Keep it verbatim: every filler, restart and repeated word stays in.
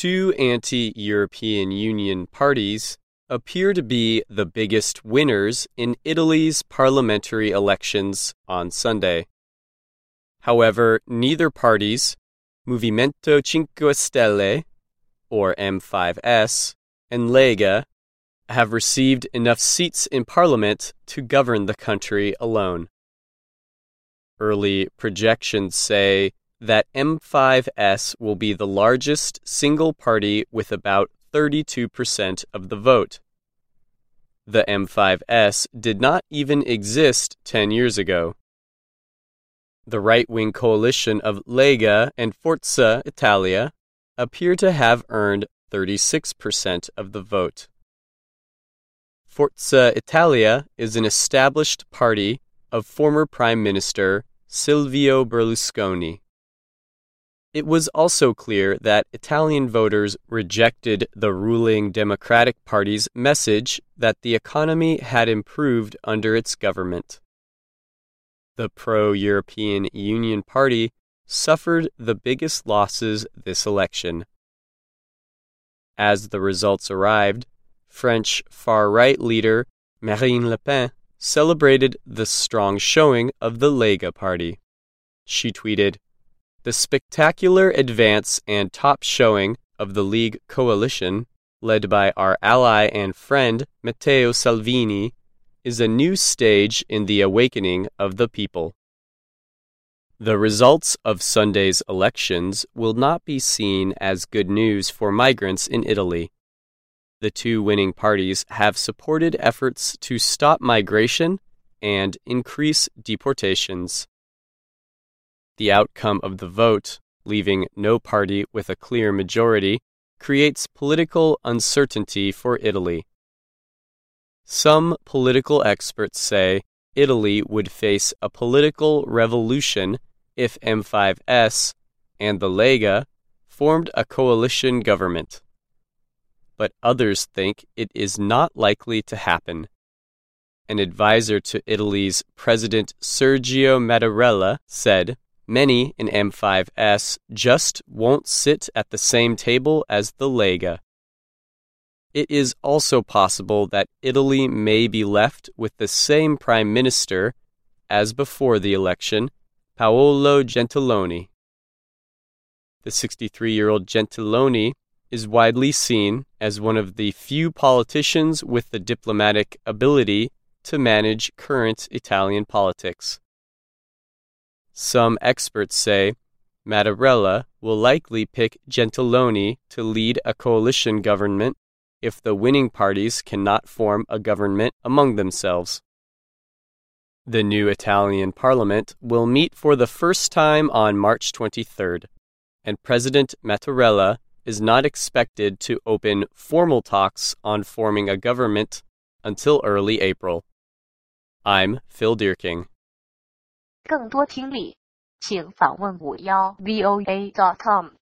two anti-European Union parties appear to be the biggest winners in Italy's parliamentary elections on Sunday. However, neither parties, Movimento Cinque Stelle, or M five S, and Lega, have received enough seats in parliament to govern the country alone. Early projections say that M five S will be the largest single party with about thirty-two percent of the vote. The M five S did not even exist ten years ago. The right-wing coalition of Lega and Forza Italia appear to have earned thirty-six percent of the vote. Forza Italia is an established party of former Prime Minister Silvio Berlusconi. It was also clear that Italian voters rejected the ruling Democratic Party's message that the economy had improved under its government. The pro-European Union Party suffered the biggest losses this election. As the results arrived, French far-right leader Marine Le Pen celebrated the strong showing of the Lega party. She tweeted, "The spectacular advance and top showing of the League coalition, led by our ally and friend Matteo Salvini, is a new stage in the awakening of the people." The results of Sunday's elections will not be seen as good news for migrants in Italy. The two winning parties have supported efforts to stop migration and increase deportations. The outcome of the vote, leaving no party with a clear majority, creates political uncertainty for Italy. Some political experts say Italy would face a political revolution if M five S and the Lega formed a coalition government. But others think it is not likely to happen. An advisor to Italy's President Sergio Mattarella said, "Many in M five S just won't sit at the same table as the Lega." It is also possible that Italy may be left with the same prime minister as before the election, Paolo Gentiloni. The sixty-three-year-old Gentiloni is widely seen as one of the few politicians with the diplomatic ability to manage current Italian politics. Some experts say Mattarella will likely pick Gentiloni to lead a coalition government if the winning parties cannot form a government among themselves. The new Italian parliament will meet for the first time on March twenty-third, and President Mattarella is not expected to open formal talks on forming a government until early April. I'm Phil Deerking. 更多听力，请访问五幺 V O A dot com。